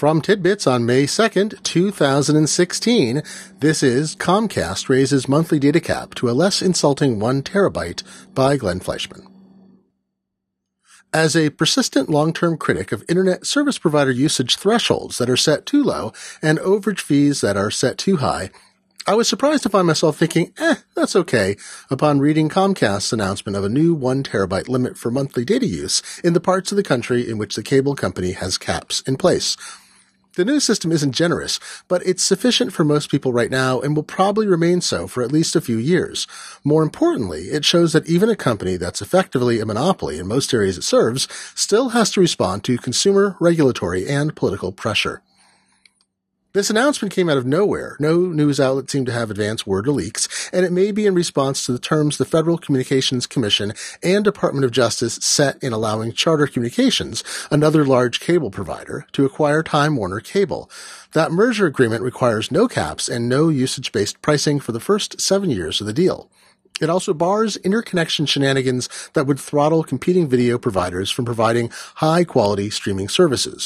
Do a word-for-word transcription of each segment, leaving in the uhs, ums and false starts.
From Tidbits on May second, two thousand sixteen, this is Comcast Raises Monthly Data Cap to a Less Insulting one terabyte by Glenn Fleischman. As a persistent long-term critic of internet service provider usage thresholds that are set too low and overage fees that are set too high, I was surprised to find myself thinking, eh, that's okay, upon reading Comcast's announcement of a new one terabyte limit for monthly data use in the parts of the country in which the cable company has caps in place. The new system isn't generous, but it's sufficient for most people right now and will probably remain so for at least a few years. More importantly, it shows that even a company that's effectively a monopoly in most areas it serves still has to respond to consumer, regulatory, and political pressure. This announcement came out of nowhere. No news outlet seemed to have advance word or leaks, and it may be in response to the terms the Federal Communications Commission and Department of Justice set in allowing Charter Communications, another large cable provider, to acquire Time Warner Cable. That merger agreement requires no caps and no usage-based pricing for the first seven years of the deal. It also bars interconnection shenanigans that would throttle competing video providers from providing high-quality streaming services.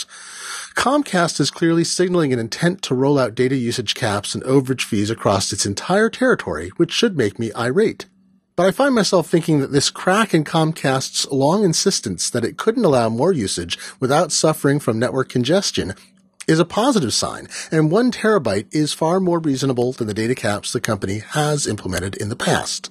Comcast is clearly signaling an intent to roll out data usage caps and overage fees across its entire territory, which should make me irate. But I find myself thinking that this crack in Comcast's long insistence that it couldn't allow more usage without suffering from network congestion is a positive sign, and one terabyte is far more reasonable than the data caps the company has implemented in the past.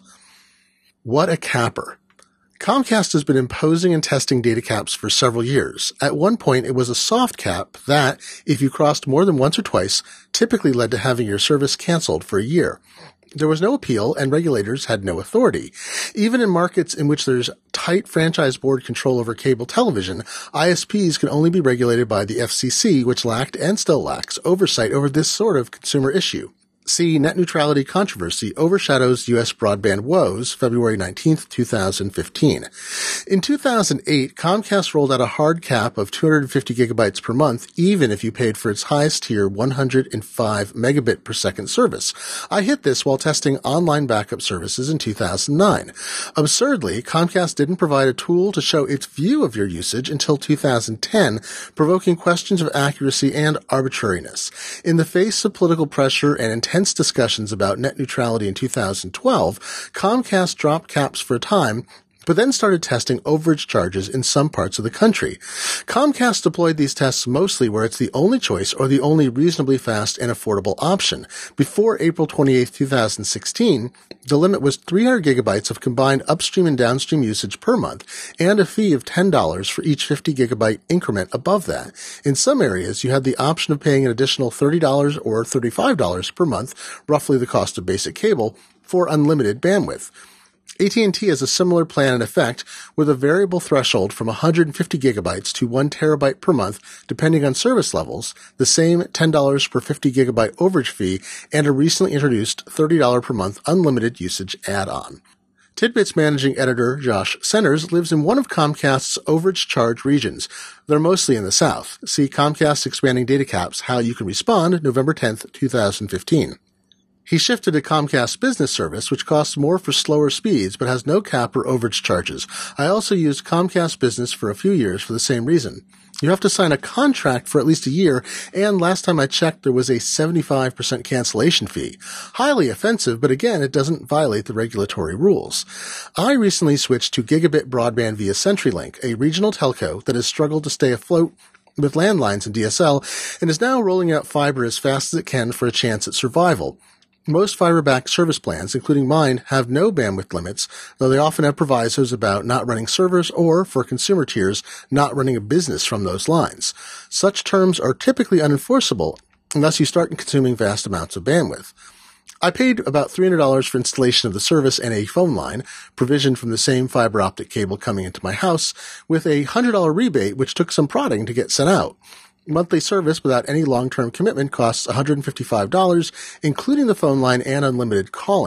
What a capper. Comcast has been imposing and testing data caps for several years. At one point, it was a soft cap that, if you crossed more than once or twice, typically led to having your service canceled for a year. There was no appeal, and regulators had no authority. Even in markets in which there's tight franchise board control over cable television, I S Ps can only be regulated by the F C C, which lacked and still lacks oversight over this sort of consumer issue. See Net Neutrality Controversy Overshadows U S Broadband Woes, February nineteenth, two thousand fifteen. In two thousand eight, Comcast rolled out a hard cap of two hundred fifty gigabytes per month, even if you paid for its highest tier one hundred five megabit per second service. I hit this while testing online backup services in two thousand nine. Absurdly, Comcast didn't provide a tool to show its view of your usage until two thousand ten, provoking questions of accuracy and arbitrariness. In the face of political pressure and intense discussions about net neutrality in two thousand twelve, Comcast dropped caps for a time, but then started testing overage charges in some parts of the country. Comcast deployed these tests mostly where it's the only choice or the only reasonably fast and affordable option. Before April twenty-eighth, two thousand sixteen, the limit was three hundred gigabytes of combined upstream and downstream usage per month, and a fee of ten dollars for each fifty gigabyte increment above that. In some areas, you had the option of paying an additional thirty dollars or thirty-five dollars per month, roughly the cost of basic cable, for unlimited bandwidth. A T and T has a similar plan in effect with a variable threshold from one hundred fifty gigabytes to one terabyte per month, depending on service levels, the same ten dollars per fifty gigabyte overage fee, and a recently introduced thirty dollars per month unlimited usage add-on. Tidbit's managing editor, Josh Centers, lives in one of Comcast's overage charge regions. They're mostly in the South. See Comcast Expanding Data Caps, How You Can Respond, November tenth, two thousand fifteen. He shifted to Comcast Business Service, which costs more for slower speeds, but has no cap or overage charges. I also used Comcast Business for a few years for the same reason. You have to sign a contract for at least a year, and last time I checked, there was a seventy-five percent cancellation fee. Highly offensive, but again, it doesn't violate the regulatory rules. I recently switched to gigabit broadband via CenturyLink, a regional telco that has struggled to stay afloat with landlines and D S L, and is now rolling out fiber as fast as it can for a chance at survival. Most fiber-backed service plans, including mine, have no bandwidth limits, though they often have provisos about not running servers or, for consumer tiers, not running a business from those lines. Such terms are typically unenforceable unless you start consuming vast amounts of bandwidth. I paid about three hundred dollars for installation of the service and a phone line, provisioned from the same fiber optic cable coming into my house, with a one hundred dollars rebate which took some prodding to get sent out. Monthly service without any long-term commitment costs one hundred fifty-five dollars, including the phone line and unlimited calling.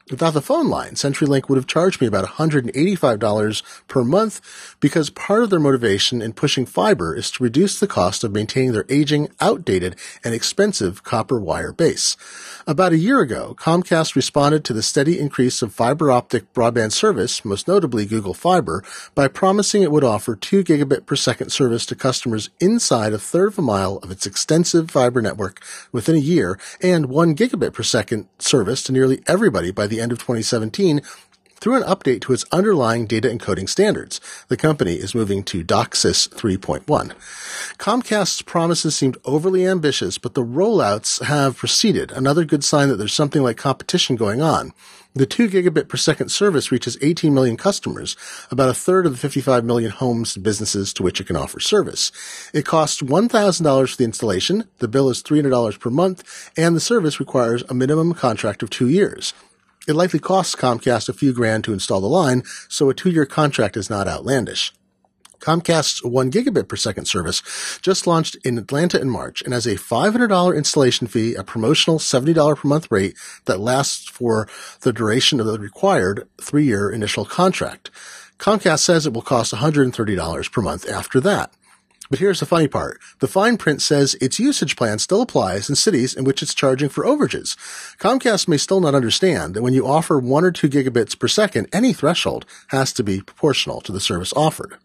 Without the phone line, CenturyLink would have charged me about one hundred eighty-five dollars per month because part of their motivation in pushing fiber is to reduce the cost of maintaining their aging, outdated, and expensive copper wire base. About a year ago, Comcast responded to the steady increase of fiber optic broadband service, most notably Google Fiber, by promising it would offer two gigabit per second service to customers inside a third of a mile of its extensive fiber network within a year and one gigabit per second service to nearly everybody by the end of twenty seventeen through an update to its underlying data encoding standards. The company is moving to DOCSIS three point one. Comcast's promises seemed overly ambitious, but the rollouts have proceeded, another good sign that there's something like competition going on. The two gigabit per second service reaches eighteen million customers, about a third of the fifty-five million homes and businesses to which it can offer service. It costs one thousand dollars for the installation, the bill is three hundred dollars per month, and the service requires a minimum contract of two years. It likely costs Comcast a few grand to install the line, so a two-year contract is not outlandish. Comcast's one gigabit per second service just launched in Atlanta in March and has a five hundred dollars installation fee, a promotional seventy dollars per month rate that lasts for the duration of the required three-year initial contract. Comcast says it will cost one hundred thirty dollars per month after that. But here's the funny part. The fine print says its usage plan still applies in cities in which it's charging for overages. Comcast may still not understand that when you offer one or two gigabits per second, any threshold has to be proportional to the service offered.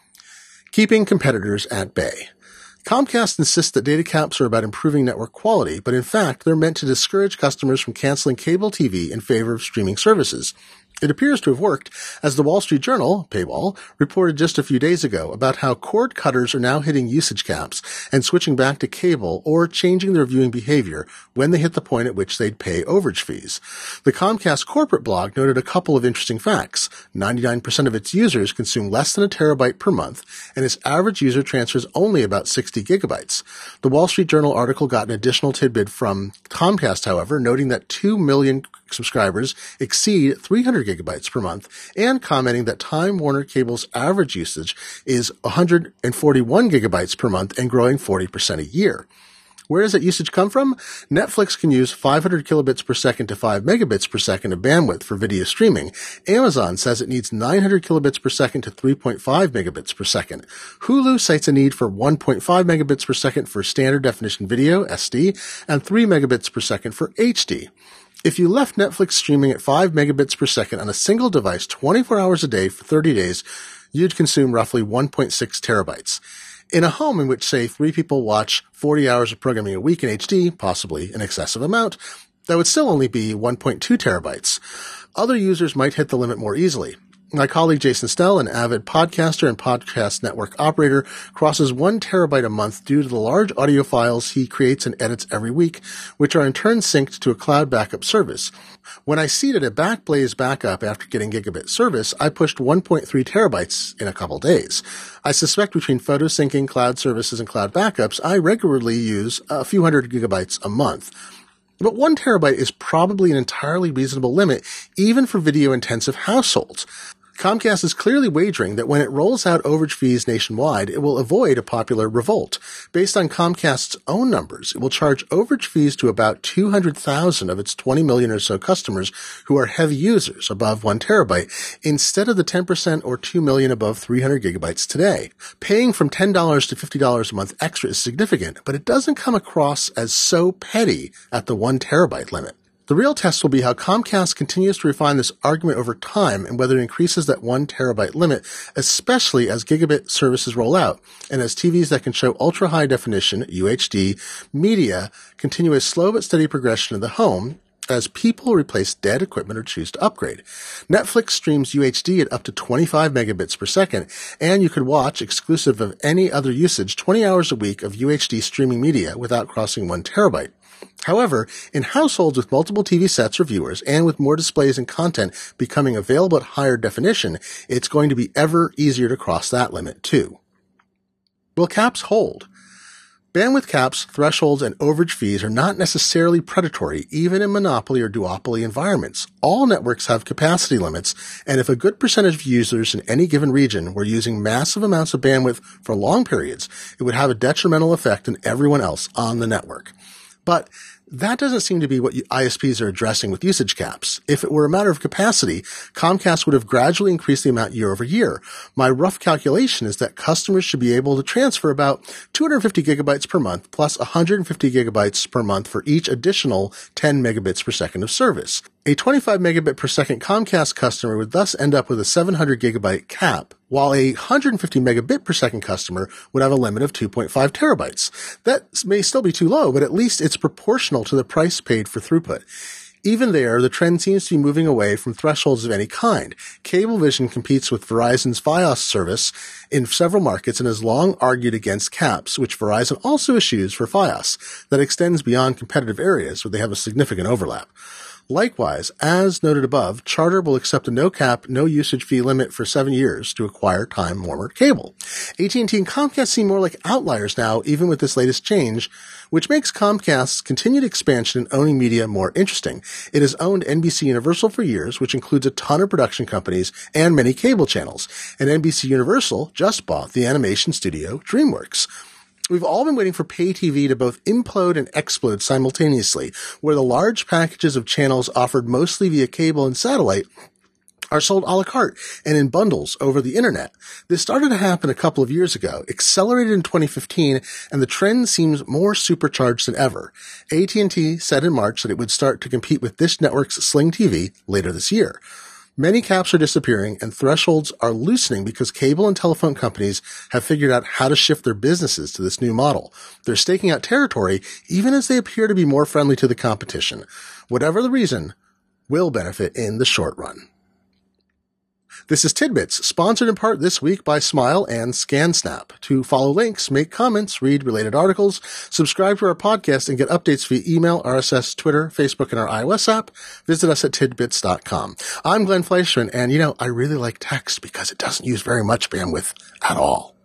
Keeping competitors at bay. Comcast insists that data caps are about improving network quality, but in fact, they're meant to discourage customers from canceling cable T V in favor of streaming services. It appears to have worked, as the Wall Street Journal, paywall, reported just a few days ago about how cord cutters are now hitting usage caps and switching back to cable or changing their viewing behavior when they hit the point at which they'd pay overage fees. The Comcast corporate blog noted a couple of interesting facts. ninety-nine percent of its users consume less than a terabyte per month, and its average user transfers only about sixty gigabytes. The Wall Street Journal article got an additional tidbit from Comcast, however, noting that two million subscribers exceed three hundred gigabytes per month, and commenting that Time Warner Cable's average usage is one hundred forty-one gigabytes per month and growing forty percent a year. Where does that usage come from? Netflix can use five hundred kilobits per second to five megabits per second of bandwidth for video streaming. Amazon says it needs nine hundred kilobits per second to three point five megabits per second. Hulu cites a need for one point five megabits per second for standard definition video, S D, and three megabits per second for H D. If you left Netflix streaming at five megabits per second on a single device twenty-four hours a day for thirty days, you'd consume roughly one point six terabytes. In a home in which, say, three people watch forty hours of programming a week in H D, possibly an excessive amount, that would still only be one point two terabytes. Other users might hit the limit more easily. My colleague Jason Snell, an avid podcaster and podcast network operator, crosses one terabyte a month due to the large audio files he creates and edits every week, which are in turn synced to a cloud backup service. When I seeded a Backblaze backup after getting gigabit service, I pushed one point three terabytes in a couple days. I suspect between photo syncing, cloud services, and cloud backups, I regularly use a few hundred gigabytes a month. But one terabyte is probably an entirely reasonable limit, even for video-intensive households. Comcast is clearly wagering that when it rolls out overage fees nationwide, it will avoid a popular revolt. Based on Comcast's own numbers, it will charge overage fees to about two hundred thousand of its twenty million or so customers who are heavy users above one terabyte, instead of the ten percent or two million above three hundred gigabytes today. Paying from ten dollars to fifty dollars a month extra is significant, but it doesn't come across as so petty at the one terabyte limit. The real test will be how Comcast continues to refine this argument over time and whether it increases that one terabyte limit, especially as gigabit services roll out and as T Vs that can show ultra-high definition, U H D, media continue a slow but steady progression in the home as people replace dead equipment or choose to upgrade. Netflix streams U H D at up to twenty-five megabits per second, and you could watch, exclusive of any other usage, twenty hours a week of U H D streaming media without crossing one terabyte. However, in households with multiple T V sets or viewers and with more displays and content becoming available at higher definition, it's going to be ever easier to cross that limit too. Will caps hold? Bandwidth caps, thresholds, and overage fees are not necessarily predatory, even in monopoly or duopoly environments. All networks have capacity limits, and if a good percentage of users in any given region were using massive amounts of bandwidth for long periods, it would have a detrimental effect on everyone else on the network. But That doesn't seem to be what I S Ps are addressing with usage caps. If it were a matter of capacity, Comcast would have gradually increased the amount year over year. My rough calculation is that customers should be able to transfer about two hundred fifty gigabytes per month plus one hundred fifty gigabytes per month for each additional ten megabits per second of service. A twenty-five megabit per second Comcast customer would thus end up with a seven hundred gigabyte cap, while a one hundred fifty megabit per second customer would have a limit of two point five terabytes. That may still be too low, but at least it's proportional to the price paid for throughput. Even there, the trend seems to be moving away from thresholds of any kind. Cablevision competes with Verizon's Fios service in several markets and has long argued against caps, which Verizon also eschews for Fios, that extends beyond competitive areas where they have a significant overlap. Likewise, as noted above, Charter will accept a no-cap, no-usage fee limit for seven years to acquire Time Warner Cable. A T and T and Comcast seem more like outliers now, even with this latest change, which makes Comcast's continued expansion in owning media more interesting. It has owned N B C Universal for years, which includes a ton of production companies and many cable channels. And N B C Universal just bought the animation studio DreamWorks. We've all been waiting for pay T V to both implode and explode simultaneously, where the large packages of channels offered mostly via cable and satellite are sold a la carte and in bundles over the internet. This started to happen a couple of years ago, accelerated in twenty fifteen, and the trend seems more supercharged than ever. A T and T said in March that it would start to compete with Dish Network's Sling T V later this year. Many caps are disappearing and thresholds are loosening because cable and telephone companies have figured out how to shift their businesses to this new model. They're staking out territory even as they appear to be more friendly to the competition. Whatever the reason, will benefit in the short run. This is Tidbits, sponsored in part this week by Smile and ScanSnap. To follow links, make comments, read related articles, subscribe to our podcast, and get updates via email, R S S, Twitter, Facebook, and our iOS app, visit us at tidbits dot com. I'm Glenn Fleishman, and you know, I really like text because it doesn't use very much bandwidth at all.